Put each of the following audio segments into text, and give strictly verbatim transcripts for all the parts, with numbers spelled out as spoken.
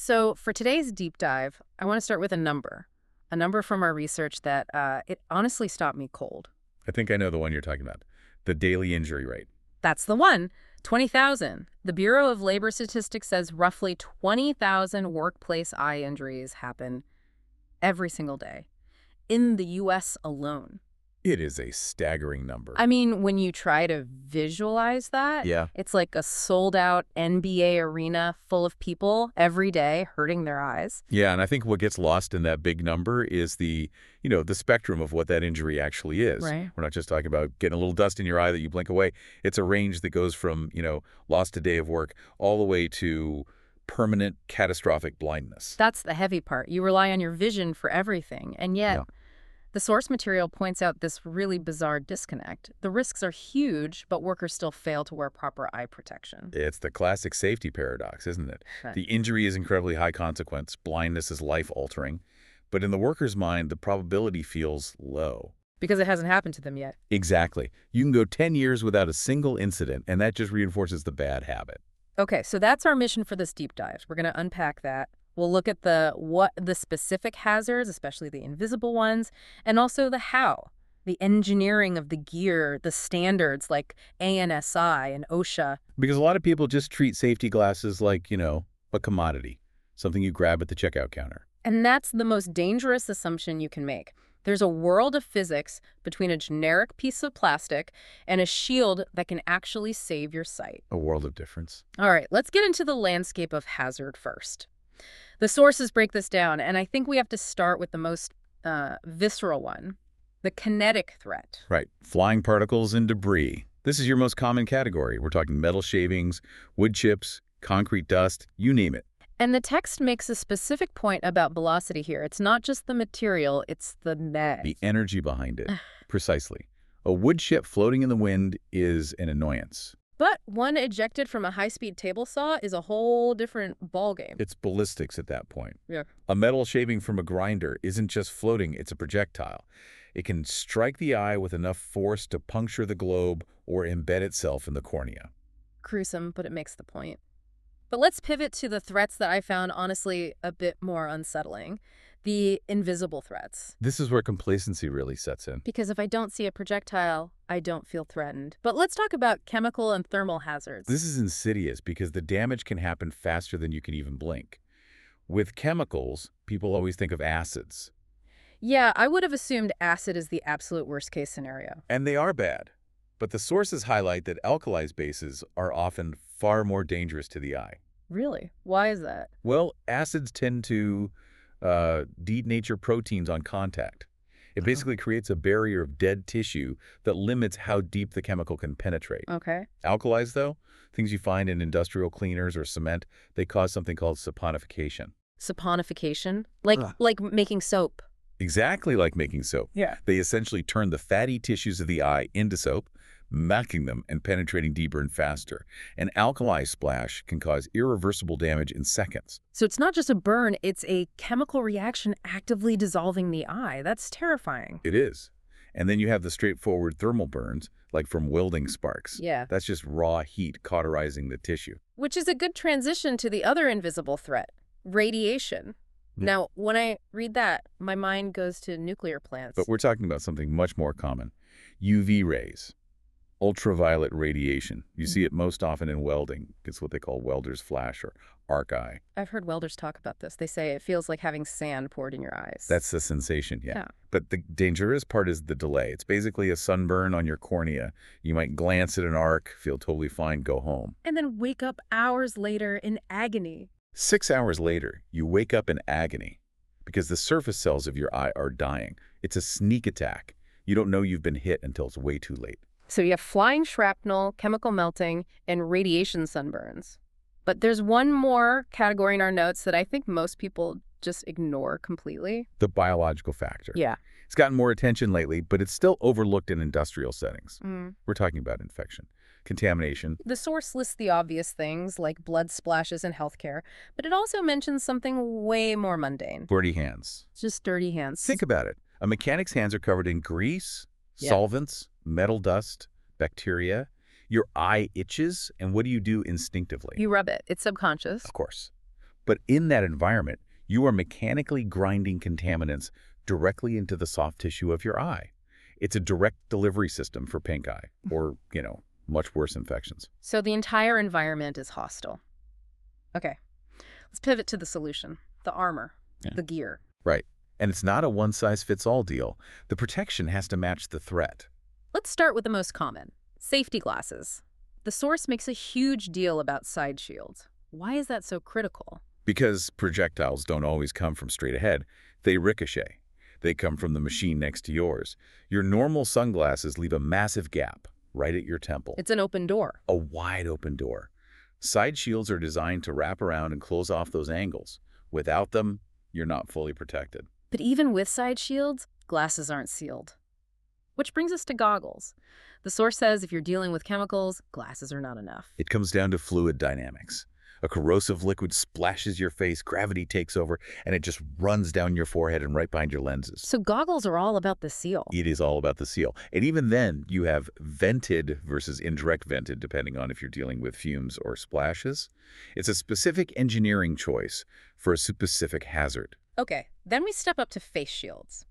So for today's deep dive, I want to start with a number. A number from our research that uh, it honestly stopped me cold. I think I know the one you're talking about. The daily injury rate. That's the one. twenty thousand. The Bureau of Labor Statistics says roughly twenty thousand workplace eye injuries happen every single day in the U S alone. It is a staggering number. I mean, when you try to visualize that, Yeah. it's like a sold-out N B A arena full of people every day hurting their eyes. Yeah, and I think what gets lost in that big number is the, you know, the spectrum of what that injury actually is. Right. We're not just talking about getting a little dust in your eye that you blink away. It's a range that goes from, you know, lost a day of work all the way to permanent catastrophic blindness. That's the heavy part. You rely on your vision for everything, and yet Yeah. the source material points out this really bizarre disconnect. The risks are huge, but workers still fail to wear proper eye protection. It's the classic safety paradox, isn't it? Right. The injury is incredibly high consequence. Blindness is life-altering. But in the worker's mind, the probability feels low. Because it hasn't happened to them yet. Exactly. You can go ten years without a single incident, and that just reinforces the bad habit. Okay, so that's our mission for this deep dive. We're going to unpack that. We'll look at the what the specific hazards, especially the invisible ones, and also the how, the engineering of the gear, the standards like A N S I and OSHA. Because a lot of people just treat safety glasses like, you know, a commodity, something you grab at the checkout counter. And that's the most dangerous assumption you can make. There's a world of physics between a generic piece of plastic and a shield that can actually save your sight. A world of difference. All right, let's get into the landscape of hazard first. The sources break this down, and I think we have to start with the most uh, visceral one, the kinetic threat. Right. Flying particles and debris. This is your most common category. We're talking metal shavings, wood chips, concrete dust, you name it. And the text makes a specific point about velocity here. It's not just the material, it's the net. The energy behind it. Precisely. A wood chip floating in the wind is an annoyance. But one ejected from a high-speed table saw is a whole different ballgame. It's ballistics at that point. Yeah. A metal shaving from a grinder isn't just floating, it's a projectile. It can strike the eye with enough force to puncture the globe or embed itself in the cornea. Gruesome, but it makes the point. But let's pivot to the threats that I found, honestly, a bit more unsettling. The invisible threats. This is where complacency really sets in. Because if I don't see a projectile, I don't feel threatened. But let's talk about chemical and thermal hazards. This is insidious because the damage can happen faster than you can even blink. With chemicals, people always think of acids. Yeah, I would have assumed acid is the absolute worst-case scenario. And they are bad. But the sources highlight that alkalized bases are often far more dangerous to the eye. Really? Why is that? Well, acids tend to uh, denature proteins on contact. It basically creates a barrier of dead tissue that limits how deep the chemical can penetrate. Okay. Alkalis, though, things you find in industrial cleaners or cement, they cause something called saponification. Saponification? Like, Ugh. like making soap. Exactly like making soap. Yeah. They essentially turn the fatty tissues of the eye into soap, macking them and penetrating deeper and faster. An alkali splash can cause irreversible damage in seconds. So it's not just a burn, it's a chemical reaction actively dissolving the eye. That's terrifying. It is. And then you have the straightforward thermal burns, like from welding sparks. Yeah. That's just raw heat cauterizing the tissue. Which is a good transition to the other invisible threat, radiation. Yeah. Now, when I read that, my mind goes to nuclear plants. But we're talking about something much more common. U V rays. Ultraviolet radiation. You see it most often in welding. It's what they call welder's flash or arc eye. I've heard welders talk about this. They say it feels like having sand poured in your eyes. That's the sensation, yeah. Yeah. But the dangerous part is the delay. It's basically a sunburn on your cornea. You might glance at an arc, feel totally fine, go home. And then wake up hours later in agony. Six hours later, you wake up in agony because the surface cells of your eye are dying. It's a sneak attack. You don't know you've been hit until it's way too late. So you have flying shrapnel, chemical melting, and radiation sunburns. But there's one more category in our notes that I think most people just ignore completely. The biological factor. Yeah. It's gotten more attention lately, but it's still overlooked in industrial settings. Mm. We're talking about infection, contamination. The source lists the obvious things like blood splashes in healthcare, but it also mentions something way more mundane. Dirty hands. Just dirty hands. Think about it. A mechanic's hands are covered in grease, Yeah. solvents, metal dust, bacteria. Your eye itches, and what do you do instinctively? You rub it. It's subconscious. Of course. But in that environment, you are mechanically grinding contaminants directly into the soft tissue of your eye. It's a direct delivery system for pink eye, or, you know, much worse infections. So the entire environment is hostile. Okay, let's pivot to the solution, the armor, Yeah. the gear. Right. And it's not a one-size-fits-all deal. The protection has to match the threat. Let's start with the most common, safety glasses. The source makes a huge deal about side shields. Why is that so critical? Because projectiles don't always come from straight ahead. They ricochet. They come from the machine next to yours. Your normal sunglasses leave a massive gap right at your temple. It's an open door. A wide open door. Side shields are designed to wrap around and close off those angles. Without them, you're not fully protected. But even with side shields, glasses aren't sealed. Which brings us to goggles. The source says if you're dealing with chemicals, glasses are not enough. It comes down to fluid dynamics. A corrosive liquid splashes your face, gravity takes over, and it just runs down your forehead and right behind your lenses. So goggles are all about the seal. It is all about the seal. And even then, you have vented versus indirect vented, depending on if you're dealing with fumes or splashes. It's a specific engineering choice for a specific hazard. Okay, then we step up to face shields.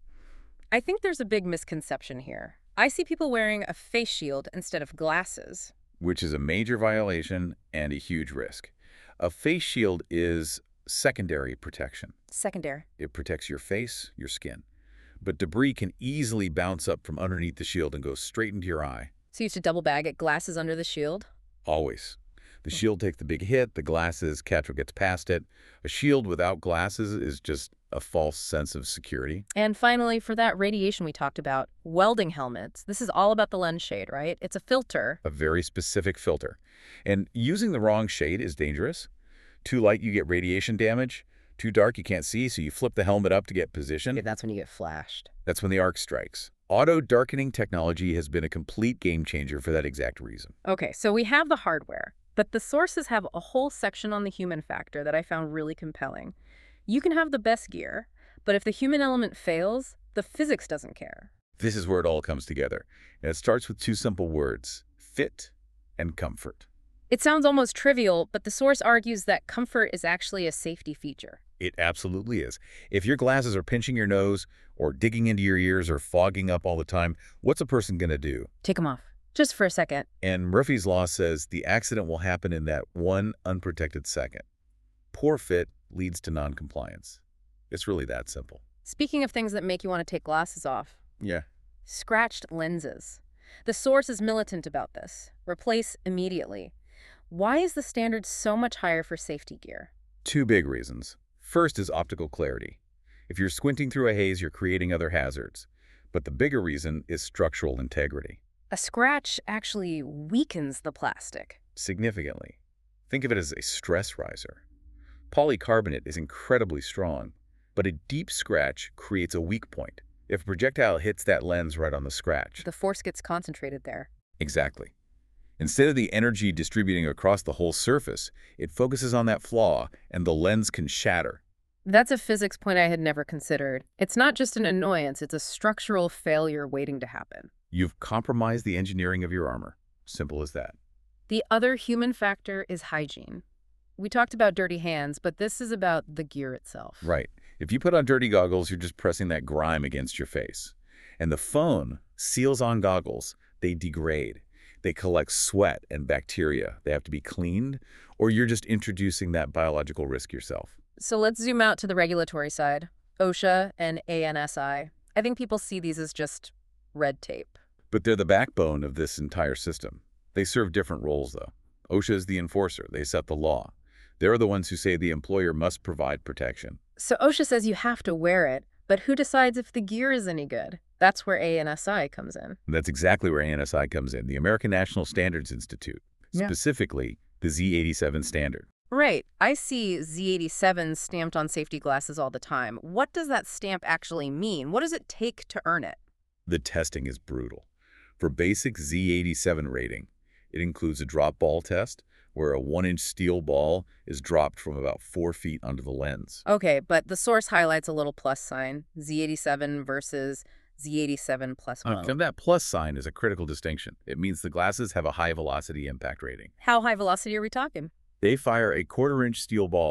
I think there's a big misconception here. I see people wearing a face shield instead of glasses. Which is a major violation and a huge risk. A face shield is secondary protection. Secondary. It protects your face, your skin. But debris can easily bounce up from underneath the shield and go straight into your eye. So you used to double bag it, glasses under the shield? Always. The shield takes the big hit, the glasses catch what gets past it. A shield without glasses is just a false sense of security. And finally, for that radiation we talked about, welding helmets. This is all about the lens shade, right? It's a filter. A very specific filter. And using the wrong shade is dangerous. Too light, you get radiation damage. Too dark, you can't see, so you flip the helmet up to get position. Yeah, that's when you get flashed. That's when the arc strikes. Auto-darkening technology has been a complete game changer for that exact reason. Okay, so we have the hardware, but the sources have a whole section on the human factor that I found really compelling. You can have the best gear, but if the human element fails, the physics doesn't care. This is where it all comes together. And it starts with two simple words, fit and comfort. It sounds almost trivial, but the source argues that comfort is actually a safety feature. It absolutely is. If your glasses are pinching your nose or digging into your ears or fogging up all the time, what's a person going to do? Take them off, just for a second. And Murphy's Law says the accident will happen in that one unprotected second. Poor fit leads to noncompliance. It's really that simple. Speaking of things that make you want to take glasses off, Yeah. scratched lenses. The source is militant about this. Replace immediately. Why is the standard so much higher for safety gear? Two big reasons. First is optical clarity. If you're squinting through a haze, you're creating other hazards. But the bigger reason is structural integrity. A scratch actually weakens the plastic. Significantly. Think of it as a stress riser. Polycarbonate is incredibly strong, but a deep scratch creates a weak point. If a projectile hits that lens right on the scratch. The force gets concentrated there. Exactly. Instead of the energy distributing across the whole surface, it focuses on that flaw, and the lens can shatter. That's a physics point I had never considered. It's not just an annoyance, it's a structural failure waiting to happen. You've compromised the engineering of your armor. Simple as that. The other human factor is hygiene. We talked about dirty hands, but this is about the gear itself. Right. If you put on dirty goggles, you're just pressing that grime against your face. And the phone seals on goggles. They degrade. They collect sweat and bacteria. They have to be cleaned, or you're just introducing that biological risk yourself. So let's zoom out to the regulatory side. OSHA and A N S I. I think people see these as just red tape. But they're the backbone of this entire system. They serve different roles, though. OSHA is the enforcer. They set the law. They're the ones who say the employer must provide protection. So OSHA says you have to wear it, but who decides if the gear is any good? That's where A N S I comes in. And that's exactly where A N S I comes in, the American National Standards Institute, Yeah. specifically the Z eighty-seven standard. Right. I see Z eighty-seven stamped on safety glasses all the time. What does that stamp actually mean? What does it take to earn it? The testing is brutal. For basic Z eighty-seven rating, it includes a drop ball test, where a one-inch steel ball is dropped from about four feet onto the lens. Okay, but the source highlights a little plus sign, Z eighty-seven versus Z eighty-seven plus one. Uh, that plus sign is a critical distinction. It means the glasses have a high velocity impact rating. How high velocity are we talking? They fire a quarter-inch steel ball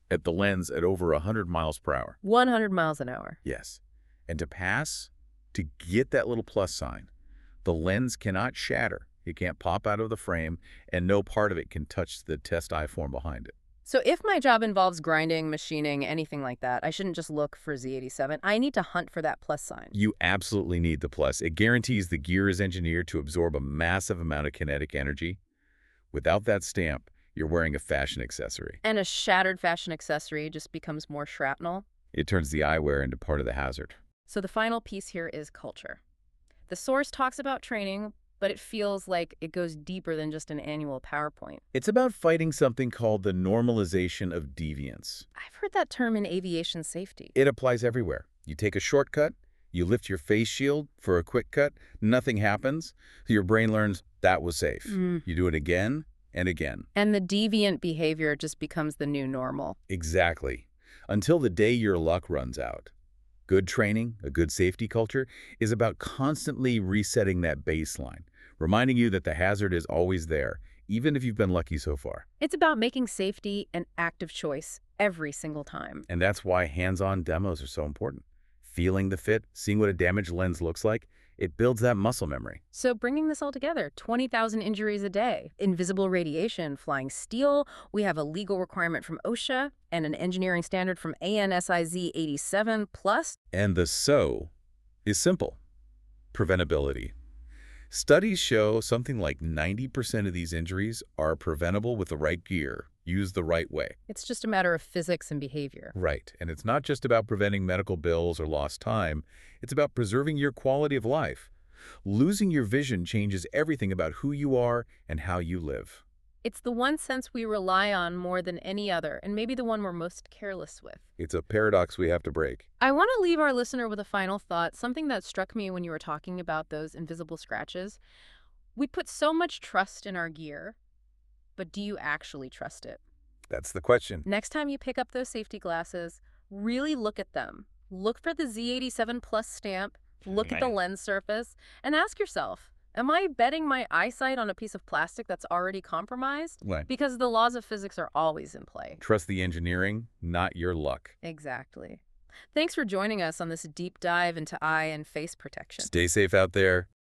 at the lens at over one hundred miles per hour. one hundred miles an hour. Yes. And to pass, to get that little plus sign, the lens cannot shatter. It can't pop out of the frame, and no part of it can touch the test eye form behind it. So if my job involves grinding, machining, anything like that, I shouldn't just look for Z eighty-seven. I need to hunt for that plus sign. You absolutely need the plus. It guarantees the gear is engineered to absorb a massive amount of kinetic energy. Without that stamp, you're wearing a fashion accessory. And a shattered fashion accessory just becomes more shrapnel. It turns the eyewear into part of the hazard. So the final piece here is culture. The source talks about training, but it feels like it goes deeper than just an annual PowerPoint. It's about fighting something called the normalization of deviance. I've heard that term in aviation safety. It applies everywhere. You take a shortcut, you lift your face shield for a quick cut, nothing happens, so your brain learns that was safe. Mm. You do it again and again. And the deviant behavior just becomes the new normal. Exactly. Until the day your luck runs out. Good training, a good safety culture, is about constantly resetting that baseline, reminding you that the hazard is always there, even if you've been lucky so far. It's about making safety an active choice every single time. And that's why hands-on demos are so important. Feeling the fit, seeing what a damaged lens looks like, it builds that muscle memory. So bringing this all together, twenty thousand injuries a day, invisible radiation, flying steel, we have a legal requirement from OSHA and an engineering standard from A N S I Z eighty-seven plus. And the so is simple. Preventability. Studies show something like ninety percent of these injuries are preventable with the right gear, used the right way. It's just a matter of physics and behavior. Right. And it's not just about preventing medical bills or lost time. It's about preserving your quality of life. Losing your vision changes everything about who you are and how you live. It's the one sense we rely on more than any other, and maybe the one we're most careless with. It's a paradox we have to break. I want to leave our listener with a final thought, something that struck me when you were talking about those invisible scratches. We put so much trust in our gear, but do you actually trust it? That's the question. Next time you pick up those safety glasses, really look at them. Look for the Z eighty-seven plus stamp, look at the lens surface, and ask yourself, am I betting my eyesight on a piece of plastic that's already compromised? Right. Because the laws of physics are always in play. Trust the engineering, not your luck. Exactly. Thanks for joining us on this deep dive into eye and face protection. Stay safe out there.